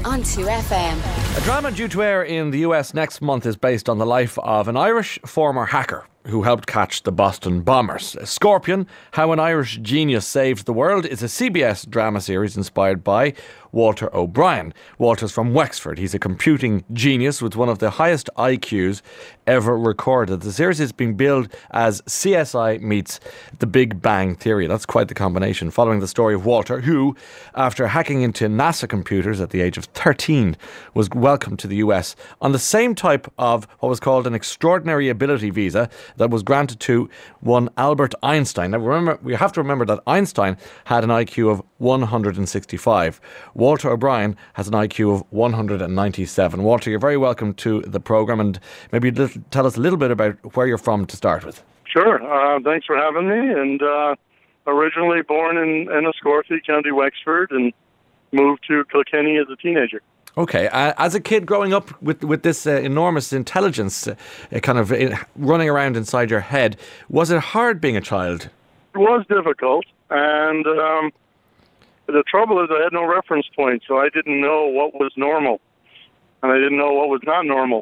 on 2FM. A drama due to air in the US next month is based on the life of an Irish former hacker who helped catch the Boston bombers. Scorpion, How an Irish Genius Saved the World, is a CBS drama series inspired by Walter O'Brien. Walter's from Wexford. He's a computing genius with one of the highest IQs ever recorded. The series is being billed as CSI meets The Big Bang Theory. That's quite the combination, following the story of Walter, who, after hacking into NASA computers at the age of 13, was welcomed to the US on the same type of what was called an extraordinary ability visa that was granted to one Albert Einstein. Now, we have to remember that Einstein had an IQ of 165. Walter O'Brien has an IQ of 197. Walter, you're very welcome to the programme, and maybe tell us a little bit about where you're from to start with. Sure. Thanks for having me. And originally born in Enniscorthy, County Wexford, and moved to Kilkenny as a teenager. Okay. As a kid growing up with this enormous intelligence running around inside your head, was it hard being a child? It was difficult, and the trouble is I had no reference point, so I didn't know what was normal, and I didn't know what was not normal.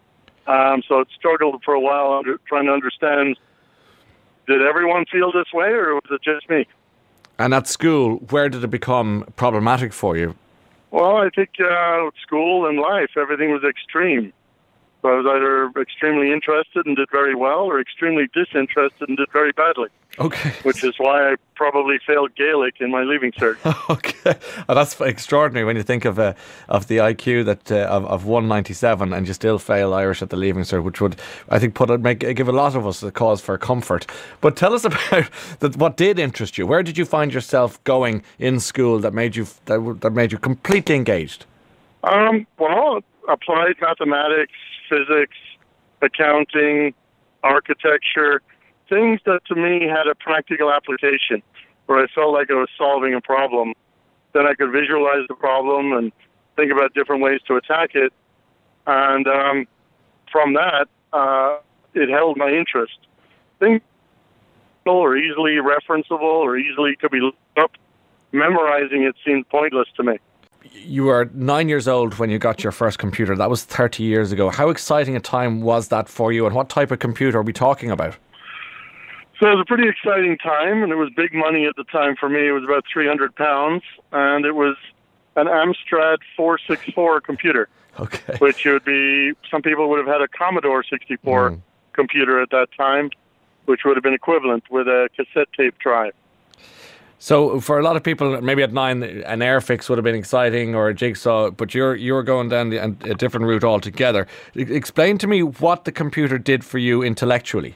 So it struggled for a while trying to understand, did everyone feel this way, or was it just me? And at school, where did it become problematic for you? Well, I think school and life, everything was extreme. So I was either extremely interested and did very well, or extremely disinterested and did very badly. Okay. Which is why I probably failed Gaelic in my Leaving Cert. Okay. Well, that's extraordinary when you think of the IQ that of 197 and you still fail Irish at the Leaving Cert, which would, I think, give a lot of us a cause for comfort. But tell us about what did interest you. Where did you find yourself going in school that made you completely engaged? Well, applied mathematics, physics, accounting, architecture, things that to me had a practical application where I felt like I was solving a problem. Then I could visualize the problem and think about different ways to attack it. And from that, it held my interest. Things are easily referenceable or easily could be looked up. Memorizing it seemed pointless to me. You were 9 years old when you got your first computer. That was 30 years ago. How exciting a time was that for you, and what type of computer are we talking about? So it was a pretty exciting time, and it was big money at the time for me. It was about £300, and it was an Amstrad 464 computer. Okay. Which would be, some people would have had a Commodore 64 computer at that time, which would have been equivalent with a cassette tape drive. So for a lot of people, maybe at 9, an Airfix would have been exciting, or a Jigsaw, but you're going down a different route altogether. Explain to me what the computer did for you intellectually.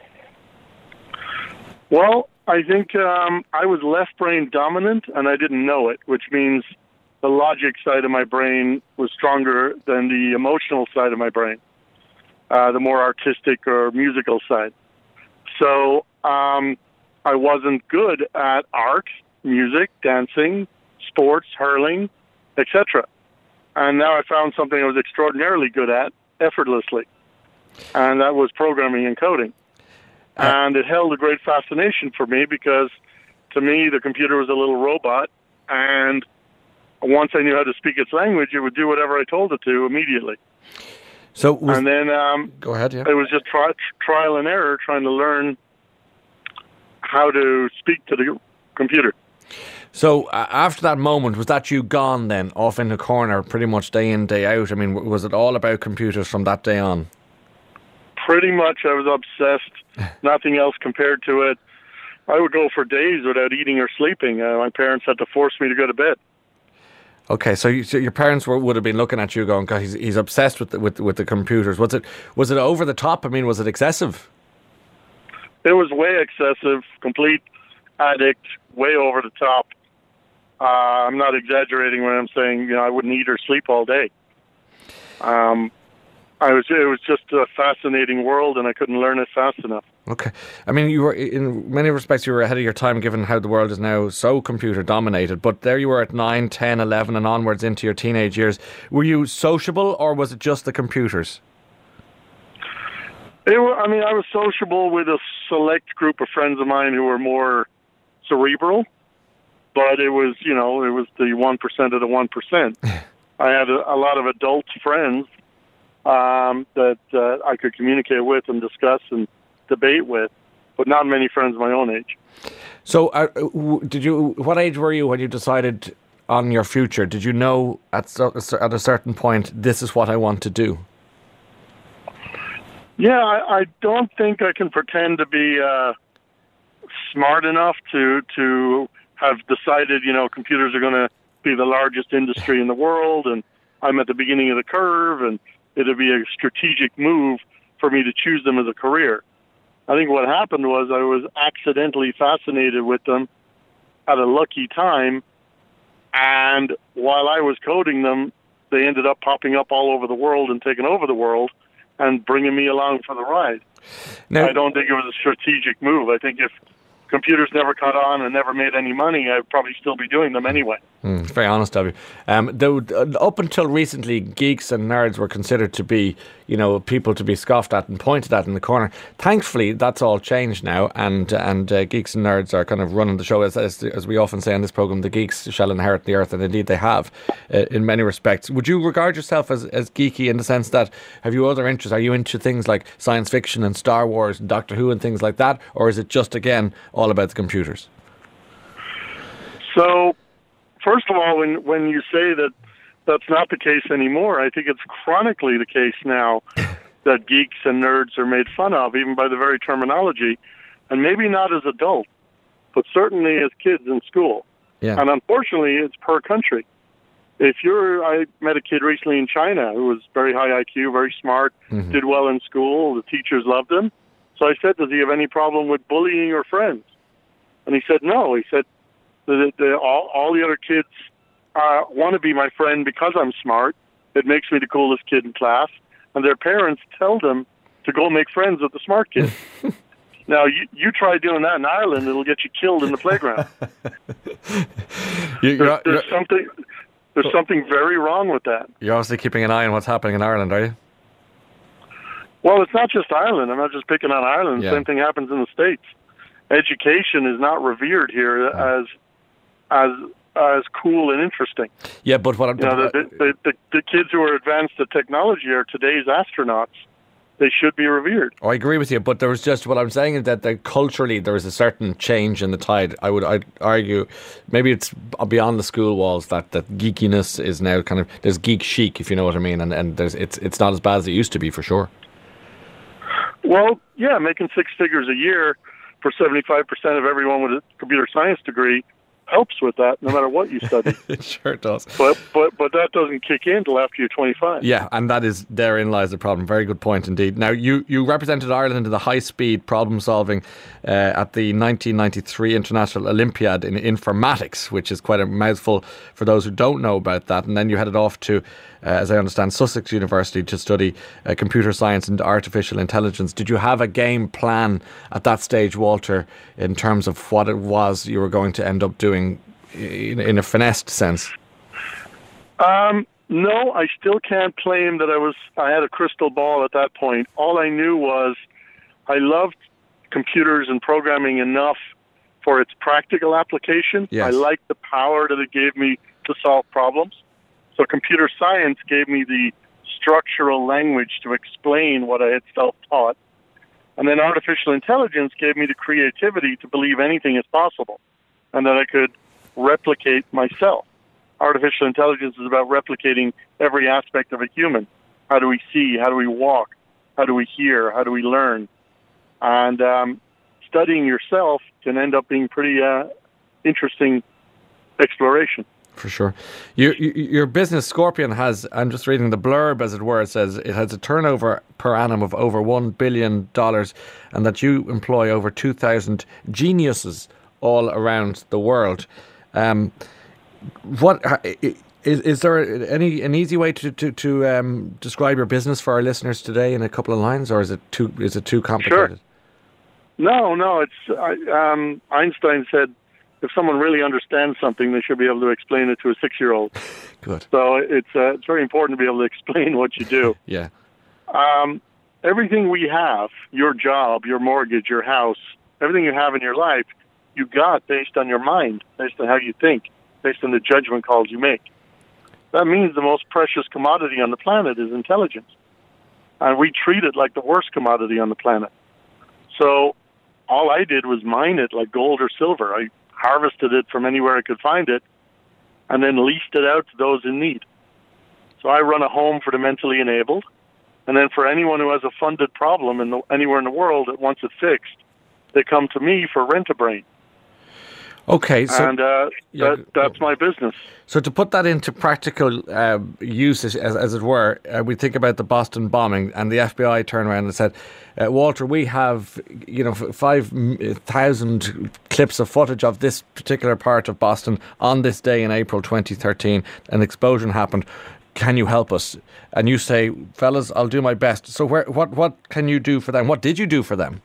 Well, I think I was left brain dominant, and I didn't know it, which means the logic side of my brain was stronger than the emotional side of my brain, the more artistic or musical side. So I wasn't good at art, music, dancing, sports, hurling, etc. And now I found something I was extraordinarily good at, effortlessly. And that was programming and coding. And it held a great fascination for me because, to me, the computer was a little robot. And once I knew how to speak its language, it would do whatever I told it to immediately. So and then go ahead, yeah. It was just trial and error, trying to learn how to speak to the computer. So after that moment, was that you gone then, off in the corner, pretty much day in, day out? I mean, was it all about computers from that day on? Pretty much. I was obsessed. Nothing else compared to it. I would go for days without eating or sleeping. My parents had to force me to go to bed. Okay, so your parents would have been looking at you going, God, he's obsessed with the computers. Was it over the top? I mean, was it excessive? It was way excessive, complete addict, way over the top. I'm not exaggerating when I'm saying, I wouldn't eat or sleep all day. It was just a fascinating world, and I couldn't learn it fast enough. Okay. I mean, you were, in many respects, you were ahead of your time, given how the world is now so computer-dominated. But there you were at 9, 10, 11 and onwards into your teenage years. Were you sociable, or was it just the computers? I was sociable with a select group of friends of mine who were more cerebral. But it was, it was the 1% of the 1%. I had a lot of adult friends that I could communicate with and discuss and debate with, but not many friends my own age. So, what age were you when you decided on your future? Did you know at a certain point, this is what I want to do? Yeah, I don't think I can pretend to be smart enough to have decided, computers are going to be the largest industry in the world, and I'm at the beginning of the curve, and it'll be a strategic move for me to choose them as a career. I think what happened was I was accidentally fascinated with them at a lucky time, and while I was coding them, they ended up popping up all over the world and taking over the world and bringing me along for the ride. Now, I don't think it was a strategic move. I think if computers never caught on and never made any money, I'd probably still be doing them anyway. Very honest of you. Up until recently, geeks and nerds were considered to be, people to be scoffed at and pointed at in the corner. Thankfully, that's all changed now, and geeks and nerds are kind of running the show. As we often say on this program, the geeks shall inherit the earth, and indeed they have, in many respects. Would you regard yourself as geeky in the sense that, have you other interests? Are you into things like science fiction and Star Wars and Doctor Who and things like that? Or is it just, again, all about the computers? So, first of all, when you say that that's not the case anymore, I think it's chronically the case now that geeks and nerds are made fun of, even by the very terminology, and maybe not as adults, but certainly as kids in school. Yeah. And unfortunately, it's per country. I met a kid recently in China who was very high IQ, very smart, did well in school, the teachers loved him. So I said, does he have any problem with bullying your friends? And he said, no. He said, all the other kids want to be my friend because I'm smart. It makes me the coolest kid in class. And their parents tell them to go make friends with the smart kid. Now, you try doing that in Ireland, it'll get you killed in the playground. There's something very wrong with that. You're obviously keeping an eye on what's happening in Ireland, are you? Well, it's not just Ireland. I'm not just picking on Ireland. Yeah. The same thing happens in the States. Education is not revered here as cool and interesting. Yeah, but what I'm the kids who are advanced at technology are today's astronauts. They should be revered. I agree with you, but there was just what I'm saying is that culturally there is a certain change in the tide. I'd argue maybe it's beyond the school walls that geekiness is now kind of, there's geek chic, if you know what I mean, and it's not as bad as it used to be, for sure. Well, yeah, making six figures a year for 75% of everyone with a computer science degree helps with that, no matter what you study. It sure does. But that doesn't kick in until after you're 25. Yeah, and therein lies the problem. Very good point indeed. Now, you represented Ireland in the high-speed problem-solving at the 1993 International Olympiad in informatics, which is quite a mouthful for those who don't know about that. And then you headed off to, as I understand, Sussex University to study computer science and artificial intelligence. Did you have a game plan at that stage, Walter, in terms of what it was you were going to end up doing in a finessed sense? No, I still can't claim that I had a crystal ball at that point. All I knew was I loved computers and programming enough for its practical application. Yes. I liked the power that it gave me to solve problems. So computer science gave me the structural language to explain what I had self-taught. And then artificial intelligence gave me the creativity to believe anything is possible and that I could replicate myself. Artificial intelligence is about replicating every aspect of a human. How do we see? How do we walk? How do we hear? How do we learn? And studying yourself can end up being pretty interesting exploration. For sure. Your business, Scorpion, has, I'm just reading the blurb as it were, it says it has a turnover per annum of over $1 billion and that you employ over 2,000 geniuses all around the world. What is there an easy way to describe your business for our listeners today in a couple of lines, or is it too complicated? Sure. No. It's Einstein said, if someone really understands something, they should be able to explain it to a 6-year-old. Good. So it's very important to be able to explain what you do. Yeah. Everything we have, your job, your mortgage, your house, everything you have in your life, you got based on your mind, based on how you think, based on the judgment calls you make. that means the most precious commodity on the planet is intelligence. And we treat it like the worst commodity on the planet. So all I did was mine it like gold or silver. I harvested it from anywhere I could find it and then leased it out to those in need. So I run a home for the mentally enabled. And then for anyone who has a funded problem anywhere in the world that wants it fixed, they come to me for Rent-A-Brain. Okay, so and that's my business. So to put that into practical use, as it were, we think about the Boston bombing, and the FBI turned around and said, "Walter, we have 5,000 clips of footage of this particular part of Boston on this day in April 2013. An explosion happened. Can you help us?" And you say, "Fellas, I'll do my best." So what can you do for them? What did you do for them?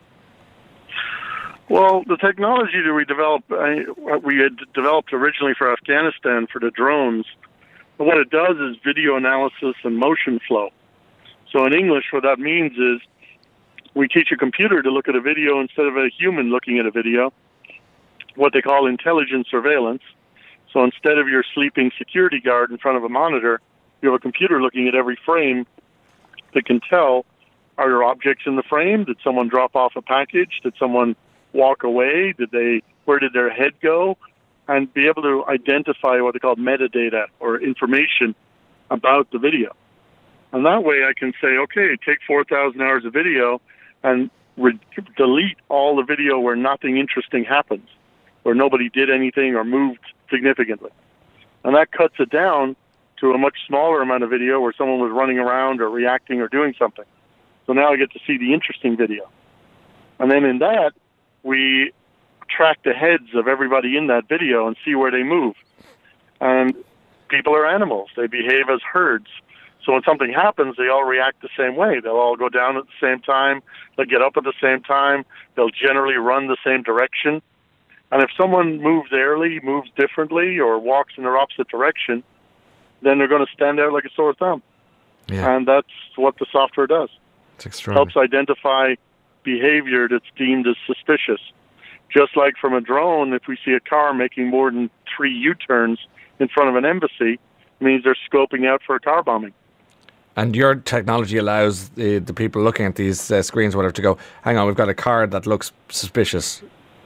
Well, the technology that we had developed originally for Afghanistan for the drones, what it does is video analysis and motion flow. So in English, what that means is we teach a computer to look at a video instead of a human looking at a video, what they call intelligent surveillance. So instead of your sleeping security guard in front of a monitor, you have a computer looking at every frame that can tell, are there objects in the frame? Did someone drop off a package? Did someone walk away? Where did their head go? And be able to identify what they call metadata or information about the video. And that way I can say, okay, take 4,000 hours of video and delete all the video where nothing interesting happens, where nobody did anything or moved significantly. And that cuts it down to a much smaller amount of video where someone was running around or reacting or doing something. So now I get to see the interesting video. And then in that, we track the heads of everybody in that video and see where they move. And people are animals. They behave as herds. So when something happens, they all react the same way. They'll all go down at the same time. They'll get up at the same time. They'll generally run the same direction. And if someone moves early, moves differently, or walks in their opposite direction, then they're going to stand out like a sore thumb. Yeah. And that's what the software does. It's extraordinary. Helps identify behavior that's deemed as suspicious. Just like from a drone, if we see a car making more than 3 U-turns in front of an embassy, it means they're scoping out for a car bombing. And your technology allows the people looking at these screens, whatever, to go, hang on, we've got a car that looks suspicious.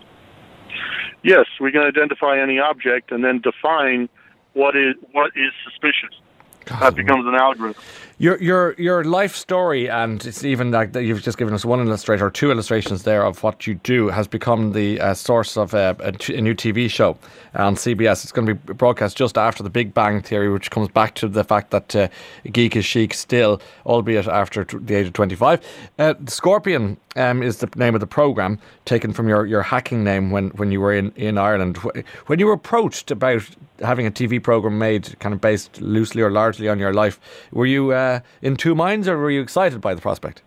Yes, we can identify any object and then define what is suspicious. God, that becomes an algorithm. Your life story, and it's even like that you've just given us one illustrator or two illustrations there of what you do, has become the source of a new TV show on CBS. It's going to be broadcast just after The Big Bang Theory, which comes back to the fact that geek is chic still, albeit after the age of 25. Scorpion is the name of the programme, taken from your hacking name when you were in Ireland. When you were approached about having a TV programme made kind of based loosely or largely on your life, were you in two minds, or were you excited by the prospect?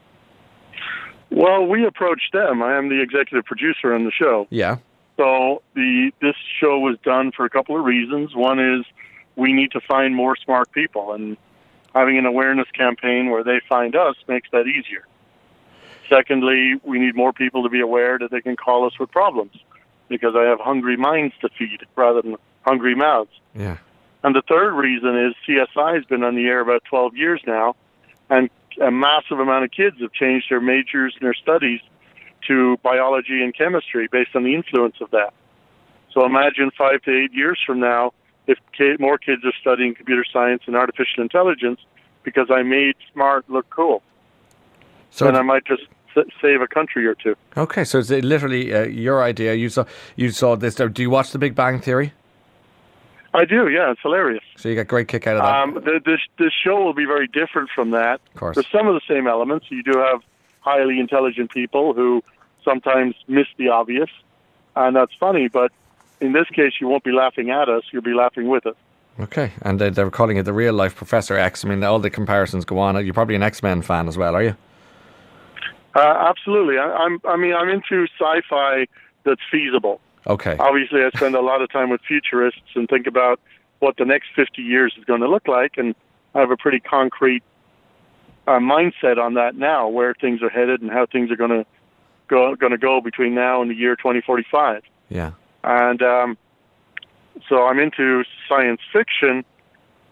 Well, we approached them. I am the executive producer on the show. Yeah. So this show was done for a couple of reasons. One is we need to find more smart people, and having an awareness campaign where they find us makes that easier. Secondly, we need more people to be aware that they can call us with problems, because I have hungry minds to feed rather than hungry mouths. Yeah. And the third reason is CSI has been on the air about 12 years now, and a massive amount of kids have changed their majors and their studies to biology and chemistry based on the influence of that. So imagine 5 to 8 years from now, if more kids are studying computer science and artificial intelligence because I made smart look cool. So then I might just save a country or two. Okay, so it's literally your idea. You saw this. Do you watch The Big Bang Theory? I do, yeah. It's hilarious. So you get a great kick out of that. This show will be very different from that. Of course. There's some of the same elements. You do have highly intelligent people who sometimes miss the obvious, and that's funny, but in this case, you won't be laughing at us. You'll be laughing with us. Okay, and they're calling it the real-life Professor X. I mean, all the comparisons go on. You're probably an X-Men fan as well, are you? Absolutely. I'm into sci-fi that's feasible. Okay. Obviously, I spend a lot of time with futurists and think about what the next 50 years is going to look like, and I have a pretty concrete mindset on that now, where things are headed and how things are going to go between now and the year 2045. Yeah. And so I'm into science fiction,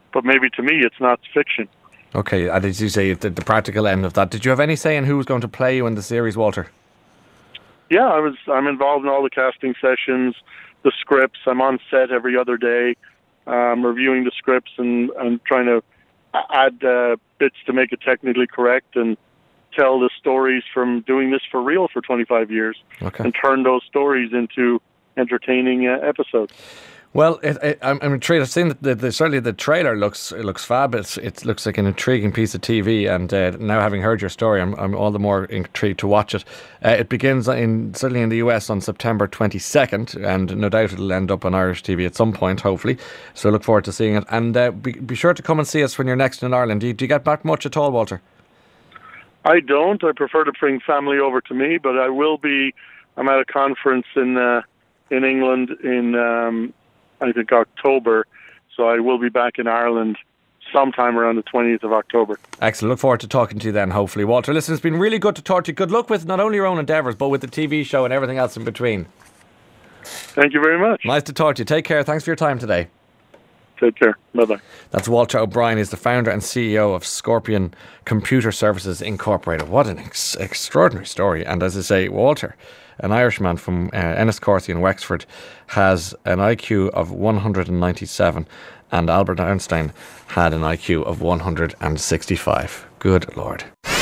but maybe to me it's not fiction. Okay, did you say the practical end of that? Did you have any say in who was going to play you in the series, Walter? Yeah, I'm involved in all the casting sessions, the scripts. I'm on set every other day, reviewing the scripts and trying to add bits to make it technically correct and tell the stories from doing this for real for 25 years and turn those stories into entertaining episodes. Well, I'm intrigued. I've seen that certainly the trailer looks fab. It looks like an intriguing piece of TV, and now having heard your story, I'm all the more intrigued to watch it. It begins certainly in the US on September 22nd, and no doubt it'll end up on Irish TV at some point, hopefully. So I look forward to seeing it. And be sure to come and see us when you're next in Ireland. Do you get back much at all, Walter? I don't. I prefer to bring family over to me, but I will be. I'm at a conference in England in I think October, so I will be back in Ireland sometime around the 20th of October. Excellent. Look forward to talking to you then, hopefully. Walter, listen, it's been really good to talk to you. Good luck with not only your own endeavours, but with the TV show and everything else in between. Thank you very much. Nice to talk to you. Take care. Thanks for your time today. Take care. Bye-bye. That's Walter O'Brien. He's the founder and CEO of Scorpion Computer Services Incorporated. What an extraordinary story. And as I say, Walter, an Irishman from Enniscorthy in Wexford, has an IQ of 197, and Albert Einstein had an IQ of 165. Good Lord.